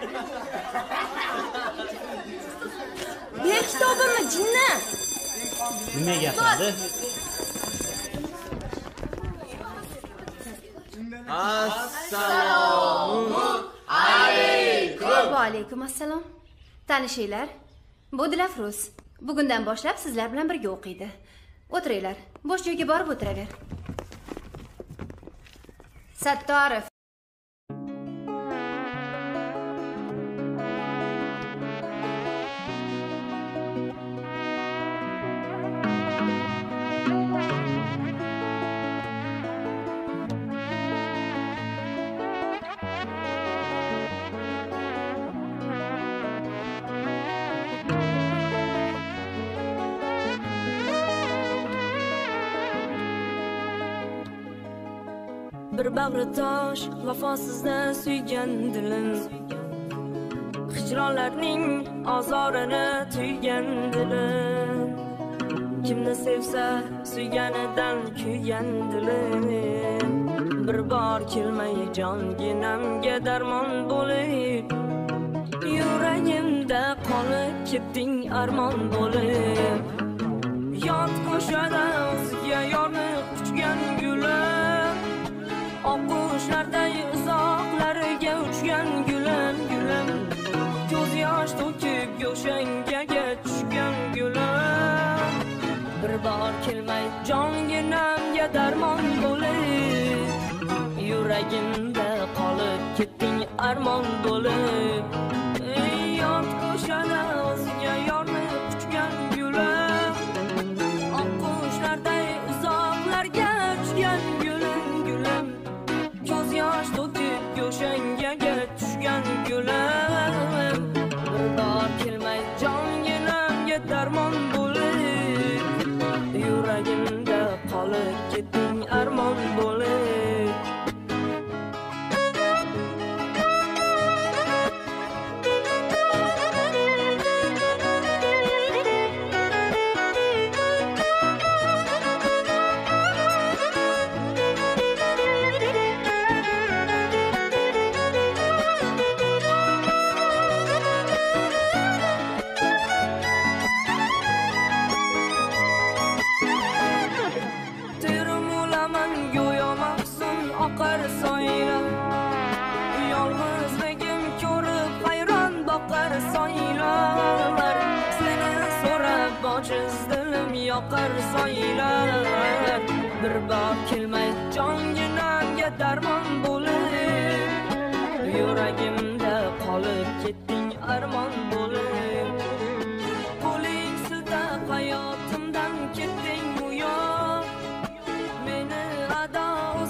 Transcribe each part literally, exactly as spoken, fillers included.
Ber kitobimni, jinni. Nima gapirdi? Assalomu alaykum. Va alaykum assalom. Tanishinglar. Bu Dilafruz. Bugundan boshlab sizlar bilan birga o'qiydi. O'tiringlar. Bo'sh joyga borib o'tiraver. Sattorov. Bir bag'ri tosh vafosizdan suygan dilim, hijronlarning azorini tuygan dilim, kimni sevsa suyganidan kuygan dilim, bir bor kelmay jonginamga darmon bo'lib, yuragimda qolib ketding armon bo'lib, yot ko'shada o'zga yorni quchgan gulim, oqqushlarday uzoqlarga uchgan gulim, gulim, ko'z yosh to'kib go'shangaga tushgan gulim, bir bor kelmay jonginamga darmon bo'lib, yuragimda qolib ketding armon bo'lib, yot ko'shada o'zga yorni quchgan gulim, oqqushlarday uzoqlarga uchgan gulim, gulim, ko'z yosh to'kib go'shangaga tushgan gulim, bir bor kelmay jonginamga darmon bo'lib, yuragimda qolib ketding armon bo'lib. Oqar soylar, yolg'izligim ko'rib hayron boqar soylar, seni so'rab ojiz dilim yoqar soylar, bir bor kelmay jonginamga darmon bo'lib, yuragimda qolib ketding armon bo'lib, qo'ling siltab hayotimdan ketding buyon, meni ado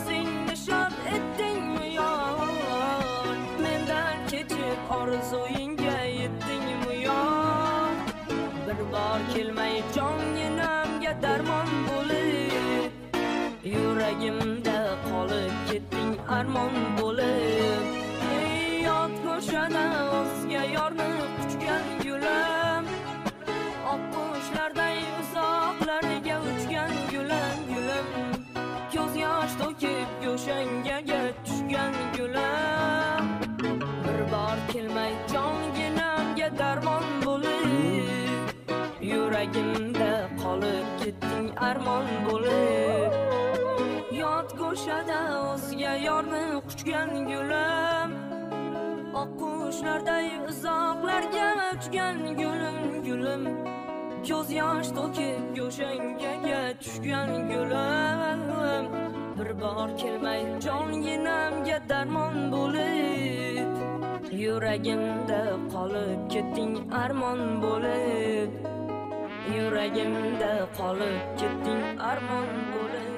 orzuyingga yetdingmi yon, bir bor kelmay jonginamga darmon bo'lib, yuragimda qolib ketding armon bo'lib, yot ko'shada o'zga yorni quchgan gulim, oqqushlarday uzoqlarga uchgan gulim, gulim, ko'z yosh to'kib go'shangaga tushgan gulim, bir bor kelmay jonginamga darmon bo'lib, yuragimda qolib ketding armon bo'lib, yot go'shada o'zga yorni quchgan gulim, oqqushlarday uzoqlarga uchgan gulim, gulim, ko'z yosh to'kib go'shangaga tushgan gulim, bir bor kelmay jonginamga darmon bo'lib, yuragimda qolib ketding armon bo'lib, yuragimda qolib ketding armon bo'lib.